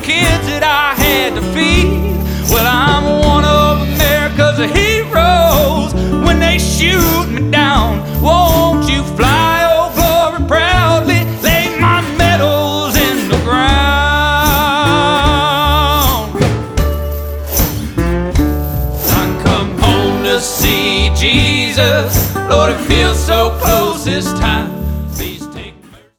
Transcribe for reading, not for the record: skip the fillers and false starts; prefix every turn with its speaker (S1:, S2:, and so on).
S1: kids that I had to feed. Well, I'm one of America's heroes. When they shoot me down, won't you fly over and proudly lay my medals in the ground? I come home to see Jesus, Lord, it feels so close this time.